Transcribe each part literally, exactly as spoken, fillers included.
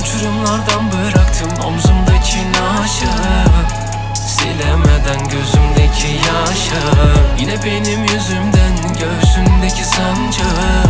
Uçurumlardan bıraktım omzumdaki naşı, silemeden gözümdeki yaşı. Yine benim yüzümden göğsündeki sancı,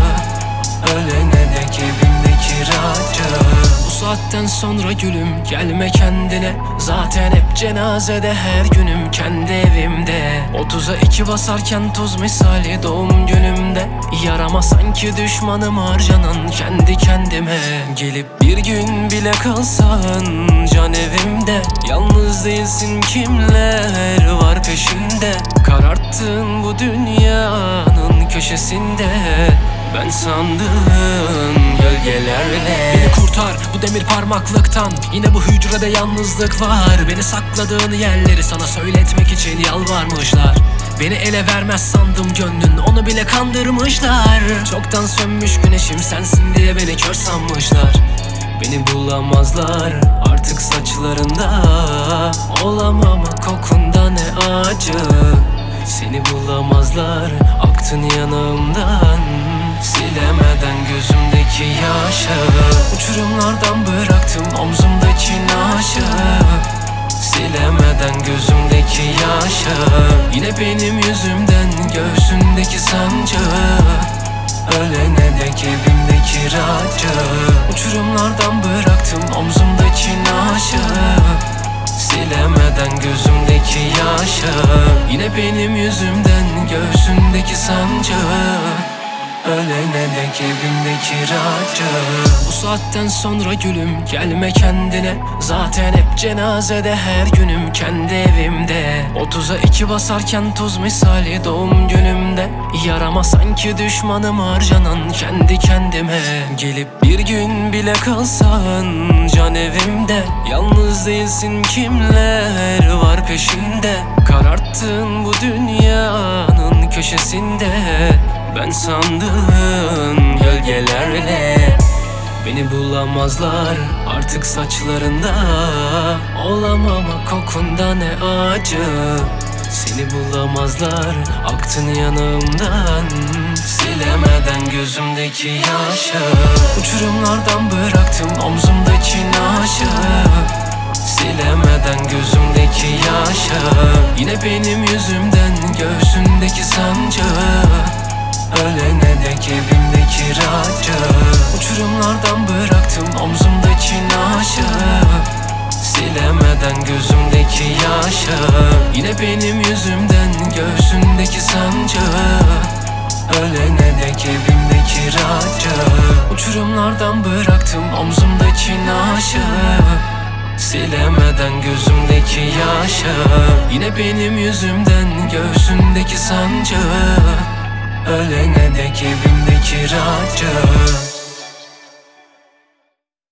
ölene dek evimdeki racı. Bu saatten sonra gülüm gelme kendine, zaten hep cenazede her günüm kendi evimde. Otuza iki basarken tuz misali doğum günümde, yarama sanki düşmanım harcanan kendi kendime. Gelip bir gün bile kalsan can evimde, yalnız değilsin kimler var peşinde. Kararttın bu dünyanın köşesinde, ben sandığın gölgelerle. Beni kurtar bu demir parmaklıktan, yine bu hücrede yalnızlık var. Beni sakladığın yerleri sana söyletmek için yalvarmışlar. Beni ele vermez sandım gönlün, onu bile kandırmışlar. Çoktan sönmüş güneşim sensin diye beni kör sanmışlar. Beni bulamazlar artık saçlarında, olamam kokunda ne acı. Seni bulamazlar aktın yanımdan, silemeden gözümdeki yaşı. Uçurumlardan bıraktım omzumdaki naşı, silemeden gözümdeki yaşı. Yine benim yüzümden göğsündeki sancı, ölene dek evimdeki racı. Uçurumlardan bıraktım omzumdaki naşı, silemeden gözümdeki yaşı. Yine benim yüzümden göğsündeki sancı, ölene dek evimdeki racı. Bu saatten sonra gülüm gelme kendine, zaten hep cenazede her günüm kendi evimde. Otuza iki basarken tuz misali doğum günümde, yarama sanki düşmanım harcanan kendi kendime. Gelip bir gün bile kalsan can evimde, yalnız değilsin kimler var peşinde. Kararttın bu dünyanın köşesinde, ben sandığın gölgelerle. Beni bulamazlar artık saçlarında, olamam kokunda ne acı. Seni bulamazlar aktın yanımdan, silemeden gözümdeki yaşı. Uçurumlardan bıraktım omzumdaki naşı, silemeden gözümdeki yaşı. Yine benim yüzümden göğsündeki sancı, ölene dek evimdeki racı. Uçurumlardan bıraktım omzumdaki naşı, silemeden gözümdeki yaşı. Yine benim yüzümden göğsündeki sancı, ölene dek evimdeki racı. Uçurumlardan bıraktım omzumdaki naşı, silemeden gözümdeki yaşı. Yine benim yüzümden göğsündeki sancı, ölene dek evimdeki racı.